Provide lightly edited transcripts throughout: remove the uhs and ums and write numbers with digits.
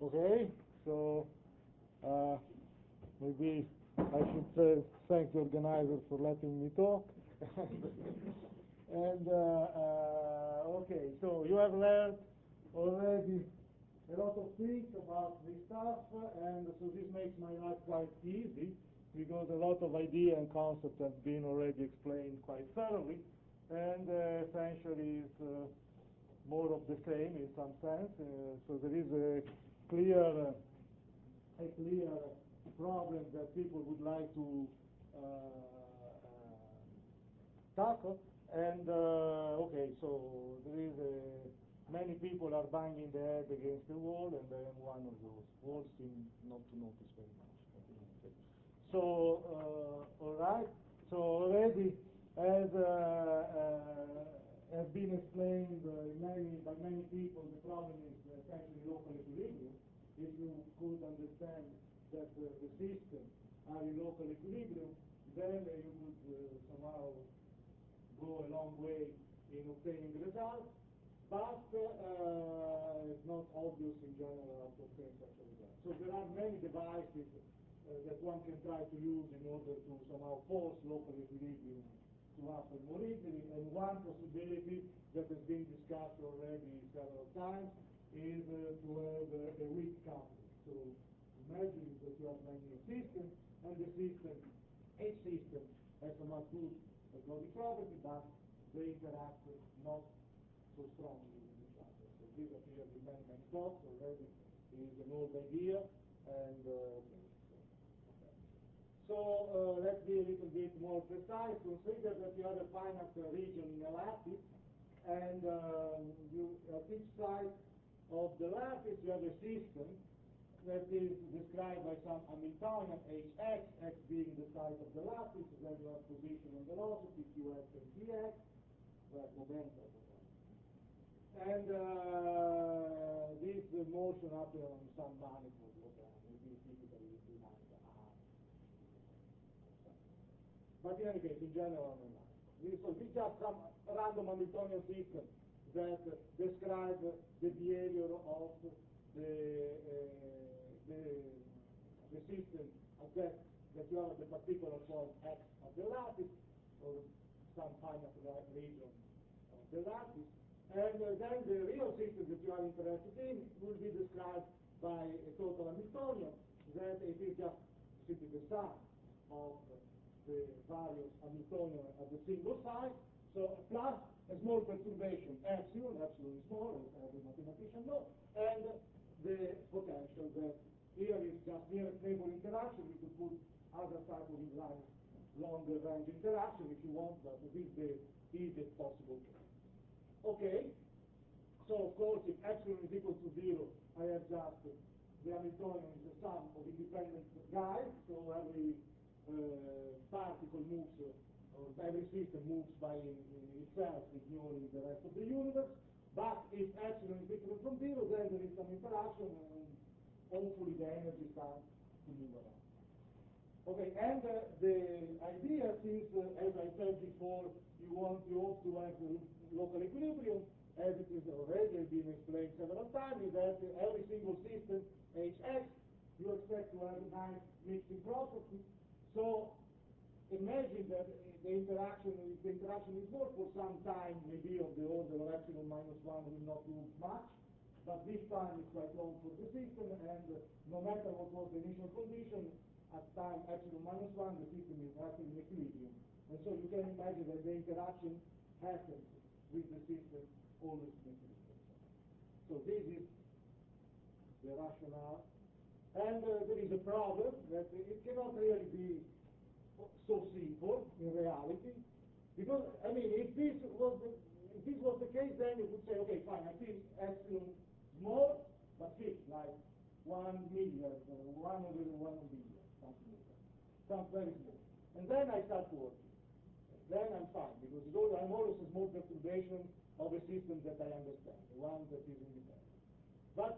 Okay, so maybe I should thank the organizer for letting me talk. And okay, so you have learned already a lot of things about this stuff, and so this makes my life quite easy because a lot of idea and concepts have been already explained quite thoroughly, and essentially it's more of the same in some sense. So there is a clear problem that people would like to tackle, and okay, so there is many people are banging their head against the wall, and I am one of those. Walls seem not to notice very much. So all right, so already as has been explained by many people, the problem is essentially local equilibrium. If you could understand that the systems are in local equilibrium, then you could somehow go a long way in obtaining the results, but it's not obvious in general how to obtain such a result. So there are many devices that one can try to use in order to somehow force local equilibrium to happen more easily, and one possibility that has been discussed already several times is to have a weak coupling. So imagine that you have many systems, and each system has a much good ergodic property, but they interact not so strongly with each other. So this appears in many talks already. It is an old idea, and So let's be a little bit more precise. Consider that you have a finite region in a lattice, and at each side of the lattice you have a system that is described by some Hamiltonian Hx, x being the size of the lattice, then you have position and velocity, qx and dx, where momentum. And this motion happens on some manifold, maybe typically behind the R. But in any case, in general, so this is just some random Hamiltonian system that describe the behavior of the system at that you have at the particular point x of the lattice, or some finite region of the lattice. And then the real system that you are interested in will be described by a total Hamiltonian, that it is just simply the sum of the various Hamiltonian at the single side, so plus a small perturbation, epsilon is small, as the mathematician knows, and the potential that here is just near stable interaction. We could put other type of inline longer range interaction if you want, but this is the easiest possible case. Okay, so of course if epsilon is equal to 0, I have just the Hamiltonian is the sum of independent guys, so every particle moves, or every system moves by itself, ignoring the rest of the universe. But if epsilon is different from 0, then there is some interaction, and hopefully the energy starts to move around. Okay, and the idea is, as I said before, you hope to have local equilibrium, as it is already been explained several times, is that every single system, Hx, you expect to have a nice mixing property. So imagine that the interaction is more for some time, maybe of the order of epsilon minus 1 will not do much, but this time is quite long for the system, and no matter what was the initial condition, at time epsilon minus 1, the system is acting in equilibrium. And so you can imagine that the interaction happens with the system always in equilibrium. So this is the rationale. And there is a problem that it cannot really be so simple in reality, because I mean, if this was the case, then you could say, okay, fine, I think epsilon small but fixed, like 1 million, 1 over 1 billion, something like that, sounds very small. And then I start working. Then I'm fine, because I'm always a small perturbation of a system that I understand, the one that is independent. But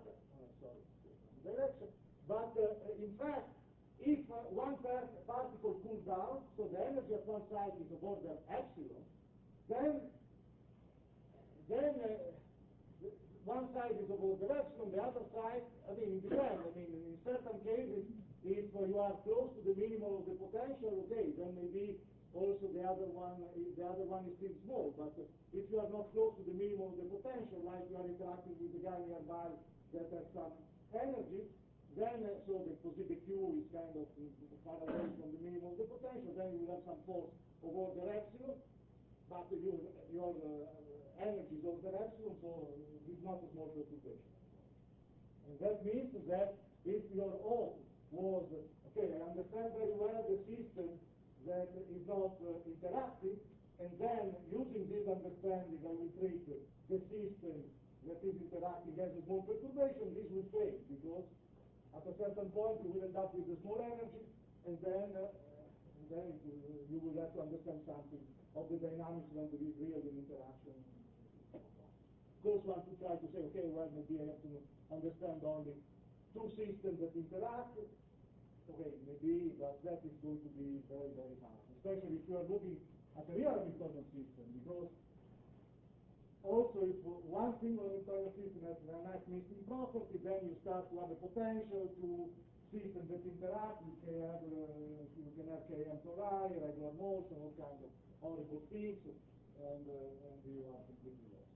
direction. But in fact, if one particle cools down, so the energy at one side is of order epsilon, then one side is about the epsilon, the other side, I mean, it depends. I mean, in certain cases, if you are close to the minimum of the potential, okay, then maybe also the other one is still small. But if you are not close to the minimum of the potential, like you are interacting with the guy nearby that has some energy, then so the Q is kind of far away from the minimum of the potential, then you will have some force over the epsilon, but your energy is over the epsilon, so it's not a small perturbation. And that means that if your O was, okay, I understand very well the system that is not interactive, and then using this understanding I will treat the system that is interacting as a small perturbation, this will fail, because at a certain point you will end up with a small energy, and then you will have to understand something of the dynamics when there is really an interaction. Of course, one to try to say, okay, well, maybe I have to understand only two systems that interact. Okay, maybe, but that is going to be very, very hard, especially if you are looking at a real Hamiltonian system, because also, if one single Hamiltonian system has a nice mixing property, then you start to have a potential to systems that interact. You can have Km tori, regular motion, all kinds of horrible things, and you are completely lost.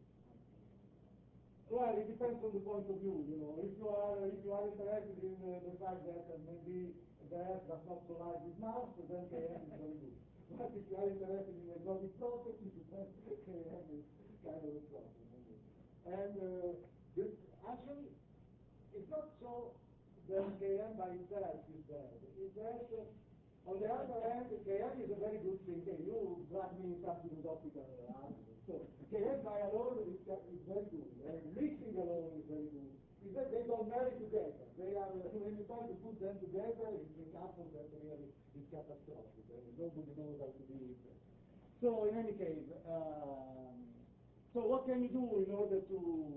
Well, it depends on the point of view. You know, if you are interested in the fact that maybe the Earth does not collide with Mars, then Km is very good. But if you are interested in exotic properties, then Km is kind of a problem. And actually, it's not so that Km by itself is bad. It's that, on the other hand, Km is a very good thing. You drag me in some philosophical argument. So Km by alone is very good. Mixing alone is very good. It's that they don't marry together. They are, when you try to put them together, it's a couple that really is catastrophic. Nobody knows how to deal with it. So in any case, so what can you do in order to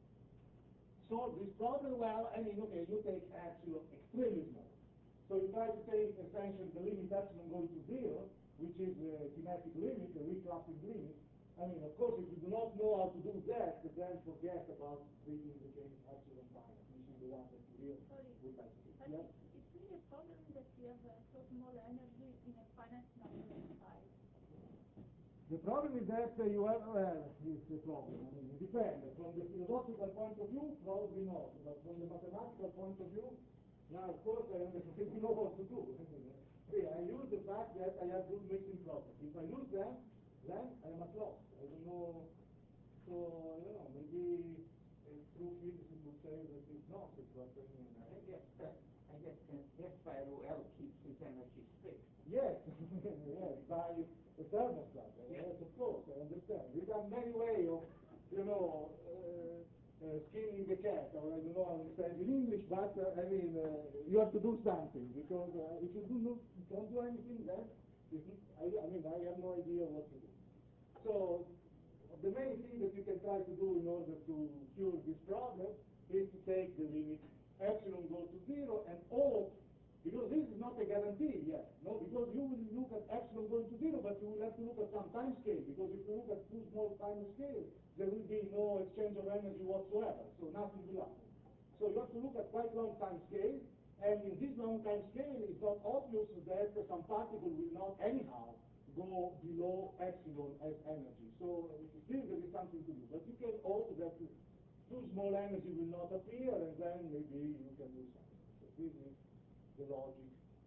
solve this problem? Well, I mean, okay, you take epsilon extremely small. So you try to take essentially the limit epsilon going to 0, which is the kinetic limit, the reclassing limit. I mean, of course, if you do not know how to do that, then forget about treating the case epsilon finite, which is the one that you would like to do. Yes? It's really a problem that you have so small energy in a finite number of size. The problem is that you have, it's a problem. I mean, it depends. From the philosophical point of view, probably not. But from the mathematical point of view, now, of course, I understand you know what to do. See, I use the fact that I have good mixing properties. If I lose them, then I am at loss. I don't know. So, you know, maybe true physics would say that it's not. But I guess that's why L keeps his energy fixed. Yes, yes, by the thermostat. Yes, of course, I understand. There are many ways of, you know, skinning the cat, or I don't know how to understand in English, but I mean, you have to do something, because if you don't do anything, then I have no idea what to do. So the main thing that you can try to do in order to cure this problem is to take the limit epsilon goes to 0 and O, because this is not a guarantee yet, no, because you will look at epsilon going to 0, but you will have to look at some time scale, because if you look at too small time scale, there will be no exchange of energy whatsoever, so nothing will happen. So you have to look at quite long time scale, and in this long time scale, it's not obvious that some particle will not anyhow go below epsilon as energy. So still there is something to do, but you can hope that too small energy will not appear, and then maybe you can do something. So this is the logic.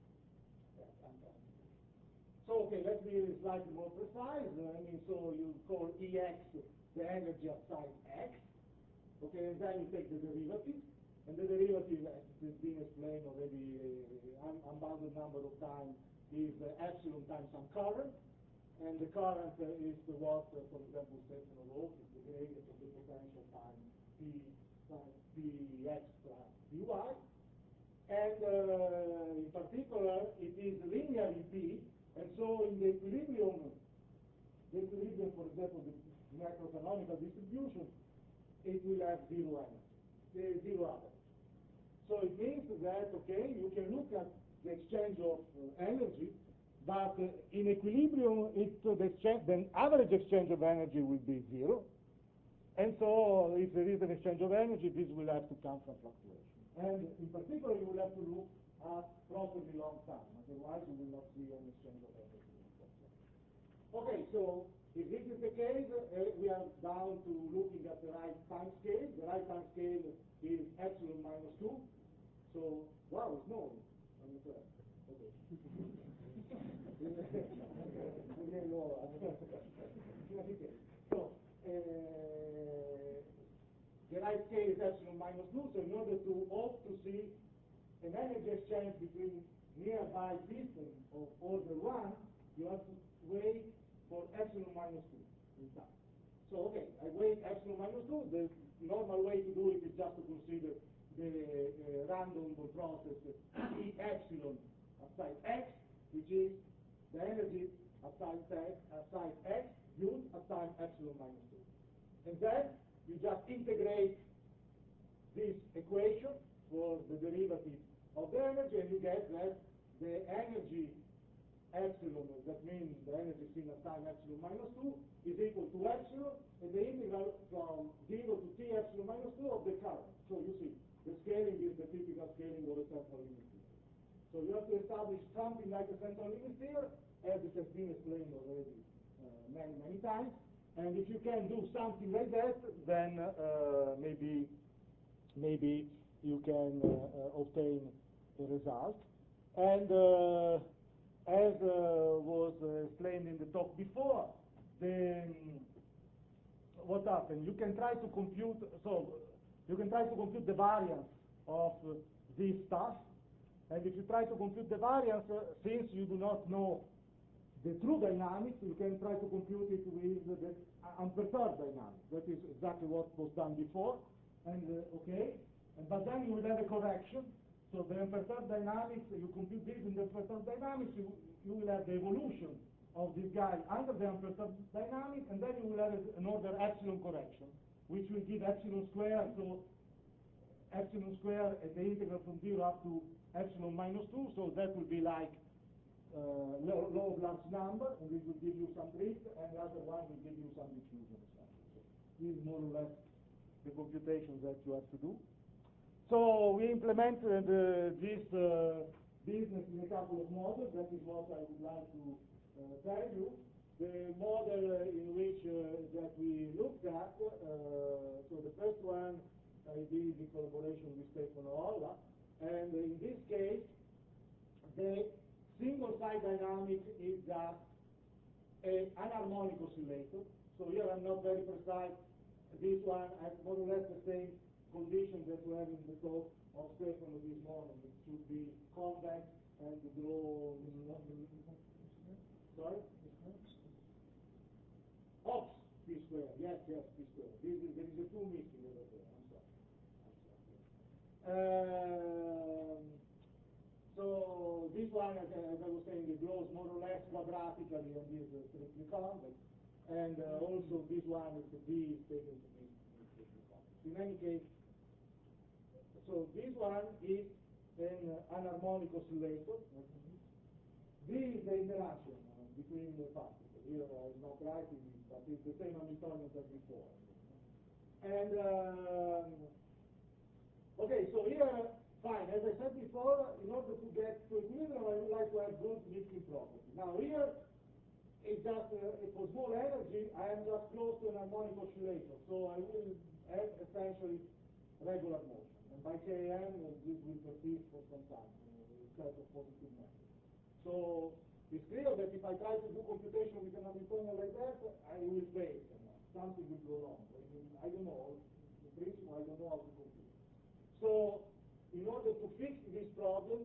So okay, let's be slightly more precise. I mean, so you call Ex the energy at size X. Okay, and then you take the derivative, and the derivative, as has been explained already, unbounded number of times, is epsilon times some current, and the current is the what, for example, stationary voltage, is the gradient of the potential times Px plus Py, and in particular, it is linear in P, and so in the equilibrium, for example, the macroeconomical distribution, it will have zero energy, zero average. So it means that, okay, you can look at the exchange of energy, but in equilibrium, the average exchange of energy will be 0, And so if there is an exchange of energy, this will have to come from fluctuation. And in particular, you will have to look at properly long time, otherwise you will not see an exchange of energy. Okay, so if this is the case, we are down to looking at the right time scale. The right time scale is epsilon minus 2. So, wow, it's no. Okay. So, the right scale is epsilon minus 2, so in order to hope to see an energy exchange between nearby systems of order 1, you have to wait for epsilon minus 2 in time. So, okay, I wait epsilon minus 2. The normal way to do it is just to consider the random process E epsilon at site x, which is the energy at site x used at time epsilon minus 2. And then you just integrate this equation for the derivative of the energy, and you get that the energy epsilon, that means the energy seen at time epsilon minus 2, is equal to epsilon, and the integral from 0 to t epsilon minus 2 of the current. So you see, the scaling is the typical scaling of a central limit theorem. So you have to establish something like a central limit theorem, as it has been explained already many times. And if you can do something like that, then maybe you can obtain a result. And as was explained in the talk before, what happened? You can try to compute. You can try to compute the variance of this stuff, and if you try to compute the variance, since you do not know the true dynamics, you can try to compute it with the unperturbed dynamics. That is exactly what was done before, and but then you will have a correction. So the unperturbed dynamics, you compute this in the unperturbed dynamics, you will have the evolution of this guy under the unperturbed dynamics, and then you will have an order epsilon correction, which will give epsilon square, so epsilon square at the integral from 0 up to epsilon minus 2, so that will be like law of large number, and this will give you some drift, and the other one will give you some diffusion. So this is more or less the computation that you have to do. So we implemented this business in a couple of models. That is what I would like to tell you. The model in which that we looked at, so the first one I did in collaboration with Stefano Olla, and in this case, the single side dynamic is just an harmonic oscillator. So here I'm not very precise. This one has more or less the same conditions that we have in the talk of Stefano this morning. It should be convex and glow. Sorry? Ops, P square. Yes, P square. There is a 2 missing over there. I'm sorry. So this one, as I was saying, it glows more or less quadratically and is strictly convex. And also this one is the D is taken to be strictly convex. In any case, so this one is an anharmonic oscillator. This is the interaction between the particles. Here I'm not writing it, but it's the same Hamiltonian as before. And okay, so here, fine. As I said before, in order to get to equilibrium, I would like to have good mixing property. Now here, it's just for small energy, I am just close to an harmonic oscillator, so I will have essentially regular motion. And by Km, this will persist for some time, in terms of positive method. So it's clear that if I try to do computation with an Hamiltonian like that, I will fail. Something will go wrong. I don't know. In principle, I don't know how to compute. So in order to fix this problem,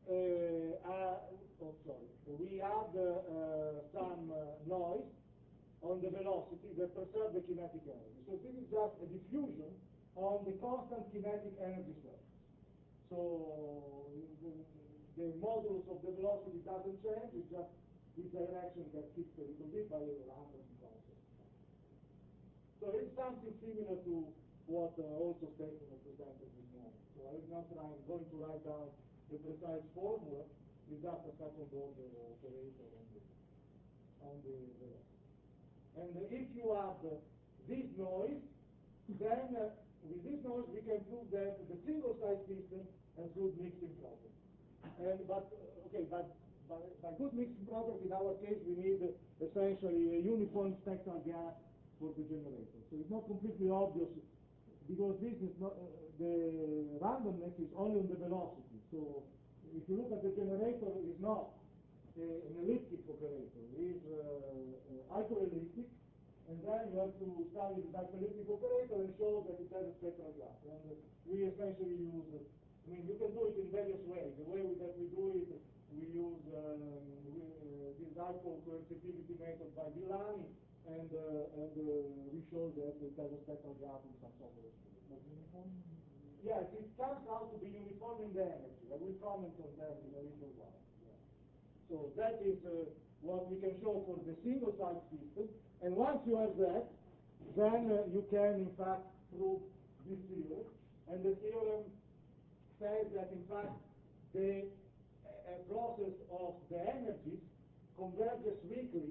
we add some noise on the velocity that preserves the kinetic energy. So this is just a diffusion on the constant kinetic energy surface. So the modulus of the velocity doesn't change, it's just this direction that keeps a little bit by a random constant. So it's something similar to what also Stefano presented this morning. So I'm not going to write down the precise formula, it's just a second order operator on the velocity. And if you add this noise, then with this noise we can prove that the single-side system has good mixing property. But by good mixing property, in our case, we need essentially a uniform spectral gas for the generator. So it's not completely obvious because this is not the randomness is only on the velocity. So if you look at the generator, it's not an elliptic operator. It is hyperelliptic, and then you have to study the hyperelliptic operator and show that it has a spectral gas. And we essentially use, you can do it in various ways. The way that we do it, we use this hypercoercitivity method by Villani, and we show that it has a spectral gap in some sort of uniform. Yes, it turns out to be uniform in the energy. I will comment on that in a little while. Yeah. So that is what we can show for the single-side system. And once you have that, then you can in fact prove this theorem. And the theorem says that in fact the process of the energies converges weakly,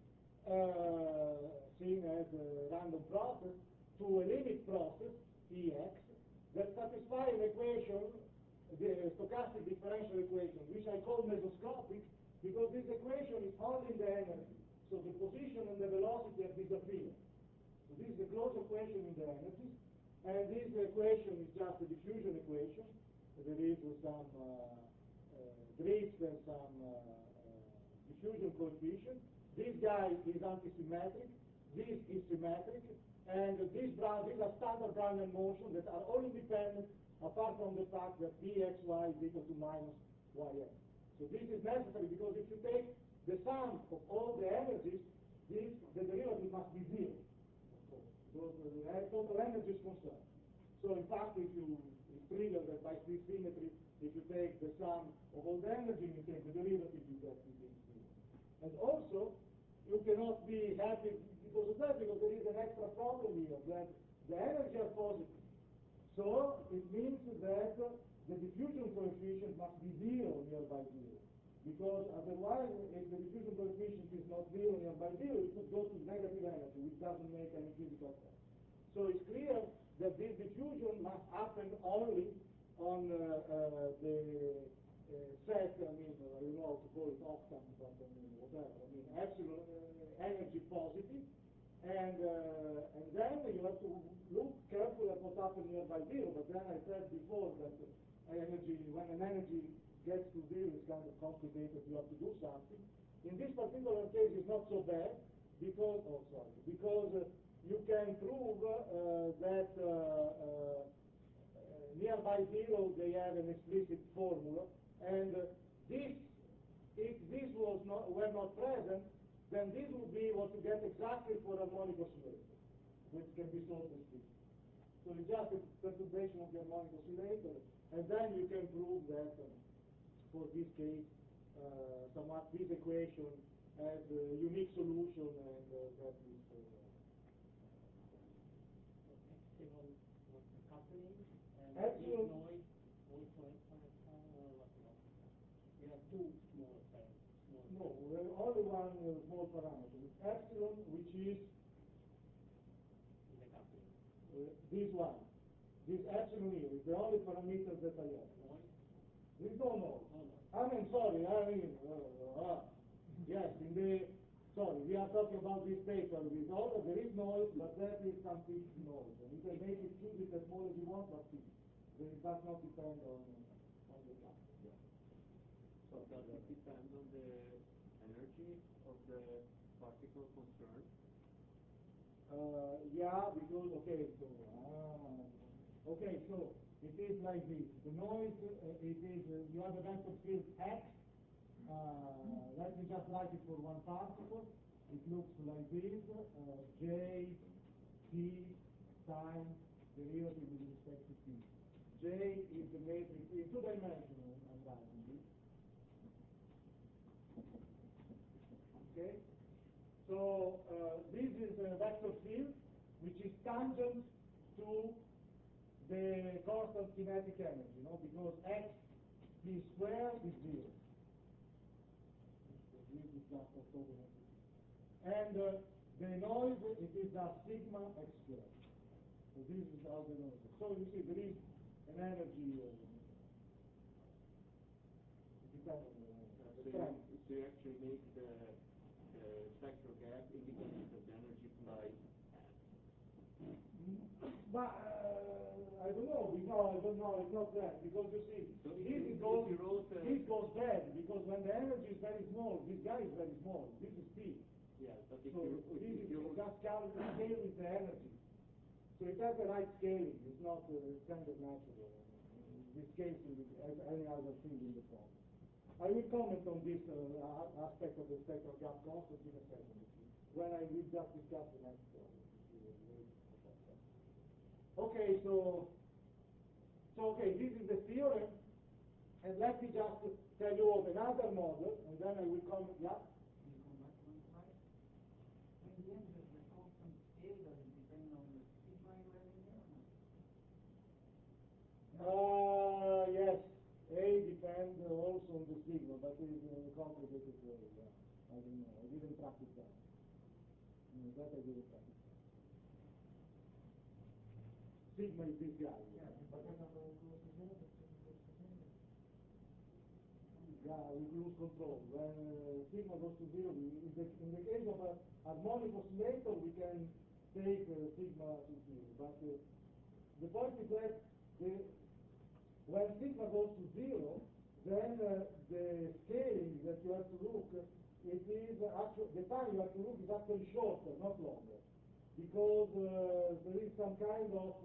seen as a random process, to a limit process, Ex, that satisfies an equation, the stochastic differential equation, which I call mesoscopic, because this equation is holding the energy. So the position and the velocity have disappeared. So this is a closed equation in the energies, and this equation is just a diffusion equation. There is some drift and some diffusion coefficient. This guy is antisymmetric, this is symmetric, and these are standard Brownian motion that are all independent apart from the fact that Vxy is equal to minus Yx. So this is necessary because if you take the sum of all the energies, the derivative must be zero. Because the total energy is concerned. So in fact, it's trivial that by this symmetry, if you take the sum of all the energy and you take the derivative, you get this zero. And also, you cannot be happy because of that, because there is an extra problem here, that the energy are positive. So it means that the diffusion coefficient must be zero nearby zero. Because otherwise, if the diffusion coefficient is not zero nearby zero, it could go to negative energy, which doesn't make any physical sense. So it's clear that this diffusion must happen only on the set, I don't know how to call it octant, but whatever. Epsilon energy positive, and then you have to look carefully at what happens nearby zero. But then I said before that when an energy gets to zero, it's kind of complicated. You have to do something. In this particular case, it's not so bad because you can prove that nearby zero they have an explicit formula, and if this were not present, then this would be what you get exactly for harmonic oscillator, which can be solved with this. So it's just a perturbation of the harmonic oscillator, and then you can prove that for this case, somewhat this equation has a unique solution, and that is epsilon noise. We have two small things. No, only one small parameter. It's epsilon, which is this one. This epsilon here is the only parameter that I have. There is no noise. Yes, we are talking about this paper with all of there is noise, but that is some fixed noise. And you can make it choose it as small as you want, but it does not depend on the class. Yeah. So does it depend on the energy of the particle concerned? Yeah, because so it is like this. The noise, it is you have a vector field X. Let me just write it for one particle. It looks like this: J T times derivative with respect to T. J is the matrix in two-dimensional. I'm writing this. Okay. So this is a vector field which is tangent to the constant kinetic energy, because X T squared is zero. This is just orthogonal. And the noise, it is just sigma X squared. So this is how they know. So you see, there is an energy. Depends on the strength. So you actually make the spectral gap independent of the energy applied. But I don't know. It's not that, because you see, So this goes bad, because when the energy is very small, this guy is very small. This is P. Yeah, but if So you this is just scale with the energy. So it has the right scaling. It's not kind of natural. This case as any other thing in the form. I will comment on this aspect of the spectral gap constant in a second, when I will just discuss the next one. Okay, so this is the theorem, and let me just tell you of another model, and then I will comment. Yeah. Can you come back one slide? In the end, the constant scale doesn't depend on the sigma you have in there, or not? Yes, A depends also on the sigma, but it is a complicated way. Yeah. I don't know. I didn't practice that. No, that I didn't practice. Sigma is this guy. Yeah, but then on the close to zero, the sigma goes to zero. Yeah, we lose control. When sigma goes to zero, in the case of a harmonic oscillator, we can take sigma to zero. But the point is that when sigma goes to zero, then the scaling that you have to look, it is actually, the time you have to look is actually shorter, not longer. Because there is some kind of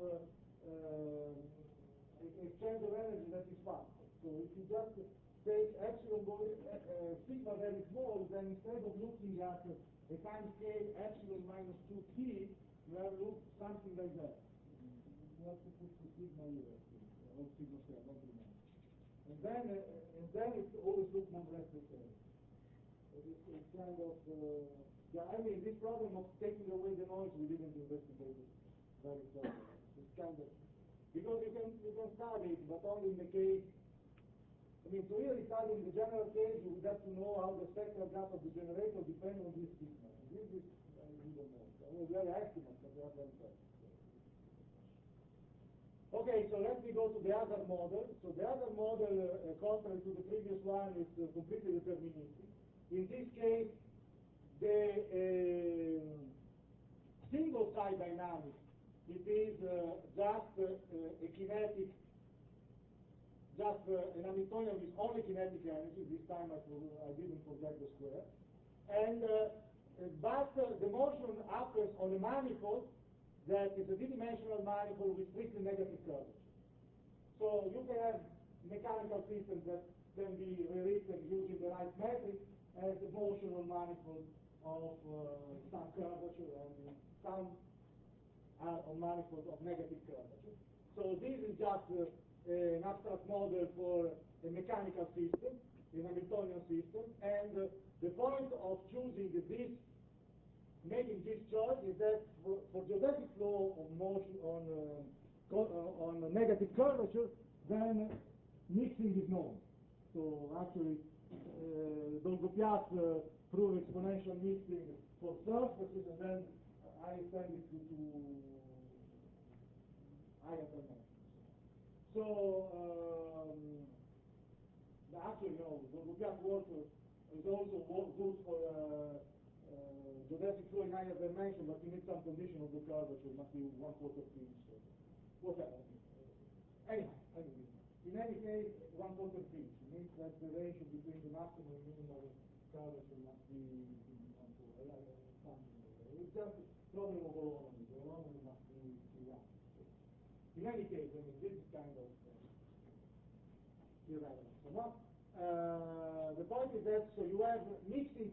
exchange of energy that is faster. So if you just take epsilon sigma very small, then instead of looking at a time scale epsilon minus 2t, you have looked something like that. You have to put the sigma here, or sigma square, not remember. And then it always looks more or less the same. It's kind of, yeah, I mean, this problem of taking away the noise, we didn't investigate it very thoroughly. It's kind of, because you can study it, but only in the case, I mean, to really study in the general case, you would have to know how the spectral gap of the generator depends on this sigma. This is, we don't know. We have estimates, but we have them first. Okay, so let me go to the other model. So the other model, contrary to the previous one, is completely deterministic. In this case, the single side dynamics, it is just a kinetic, just an Hamiltonian with only kinetic energy. This time I didn't forget the square. And but the motion occurs on a manifold that is a d-dimensional manifold with strictly negative curvature. So you can have mechanical systems that can be rewritten using the right metric as a motional manifold of some curvature, and some are on manifold of negative curvature. So this is just an abstract model for a mechanical system, a Hamiltonian system, and the point of choosing this, making this choice, is that for geodesic flow of motion on negative curvature, then mixing is known. So actually, Dolgopiat proved exponential mixing for surfaces, and then I extend it to higher dimensions. So actually, no, Dolgopiat work is also good for geodesic flow in higher dimension, but you need some condition of the curvature, it must be 1/4 inch, so whatever. Anyhow, in any case, 1/4 inch means that the ratio between the maximum and minimum curvature must be 1/4. It's just a problem of holonomy. The holonomy must be 1. In any case, I mean, this is kind of irrelevant. So now, the point is that so you have mixing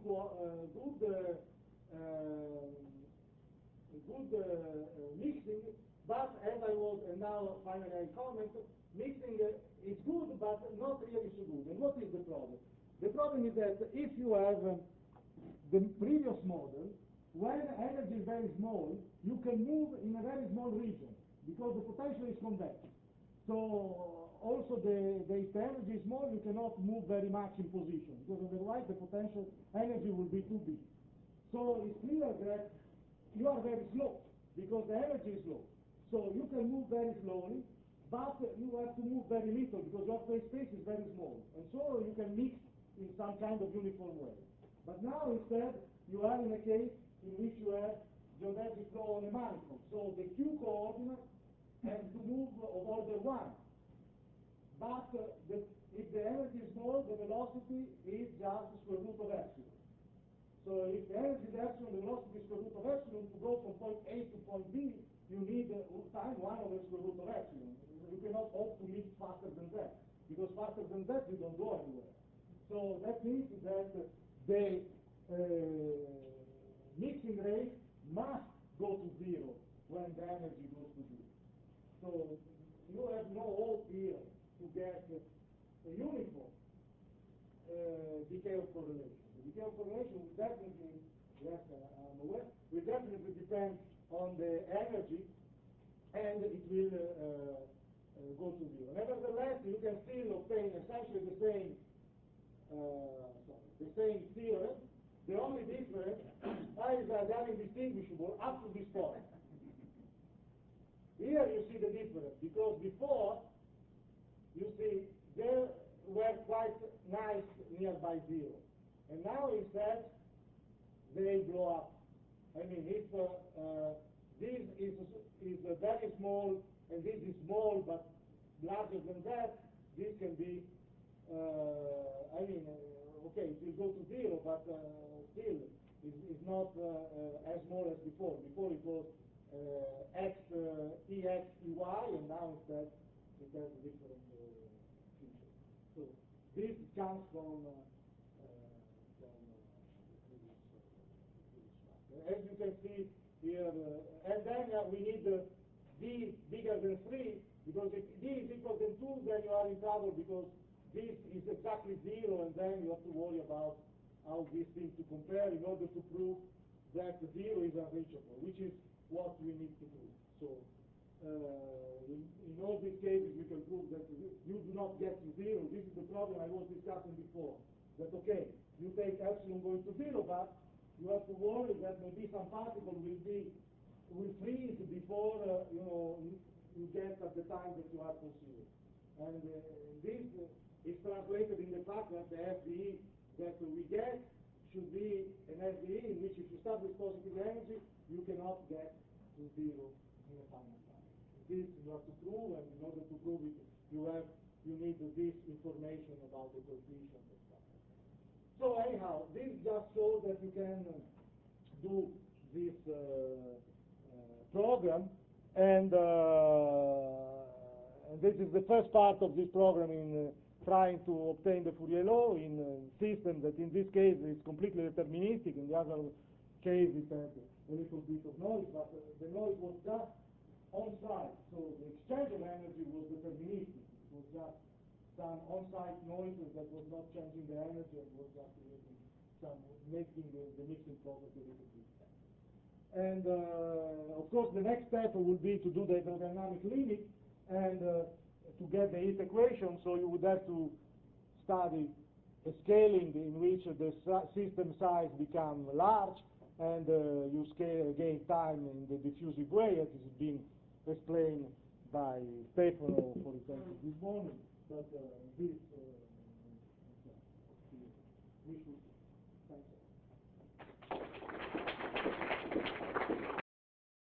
good mixing, but as I was, and now finally I comment, mixing is good, but not really so good. And what is the problem? The problem is that if you have the previous model, when energy is very small, you can move in a very small region, because the potential is convex. So also if the energy is small, you cannot move very much in position, because otherwise the potential energy will be too big. So it's clear that you are very slow, because the energy is low. So you can move very slowly, but you have to move very little because your phase space is very small. And so you can mix in some kind of uniform way. But now instead, you are in a case in which you have geodesic flow on a manifold. So the Q coordinate has to move of order 1. But if the energy is small, the velocity is just square root of epsilon. So if the energy is epsilon, the velocity is square root of epsilon. To go from point A to point B, you need time 1 over square root of epsilon. You cannot hope to mix faster than that, because faster than that you don't go anywhere. So that means that the mixing rate must go to 0 when the energy goes to 0. So you have no hope here to get a uniform decay of correlation. The decay of correlation will definitely, yes, I'm aware, will definitely depend on the energy, and it will go to 0. Nevertheless, you can still obtain essentially the same theorem. The only difference is that they are indistinguishable up to this point. Here you see the difference, because before, you see, they were quite nice nearby 0. And now instead, they blow up. I mean, if this is very small, and this is small but larger than that, this can be, okay, it will go to 0, but still, it's not as small as before. Before it was x, Ex, Ey, and now instead it has a different feature. So this comes from as you can see here, and then we need d bigger than 3, because if d is equal to 2, then you are in trouble, because this is exactly 0, and then you have to worry about how these things to compare in order to prove that 0 is unreachable, which is what we need to prove. So in all these cases, we can prove that you do not get to 0. This is the problem I was discussing before. That okay, you take epsilon going to 0, but you have to worry that maybe some particle will freeze before you get at the time that you have considered. And this is translated in the fact that the FDE that we get should be an FDE in which if you start with positive energy, you cannot get to 0 in a finite time. This you have to prove, and in order to prove it, you need this information about the coefficient and stuff. So anyhow, this just shows that you can do this program, and this is the first part of this program in trying to obtain the Fourier law in a system that in this case is completely deterministic. In the other case it had a little bit of noise, but the noise was just on-site, so the exchange of energy was deterministic. It was just some on-site noises that was not changing the energy, and was just making the mixing process a little bit. And of course the next step will be to do the hydrodynamic limit and to get the heat equation, so you would have to study a scaling in which the system size become large, and you scale again time in the diffusive way, as has been explained by Stefano, for example, this morning. But we should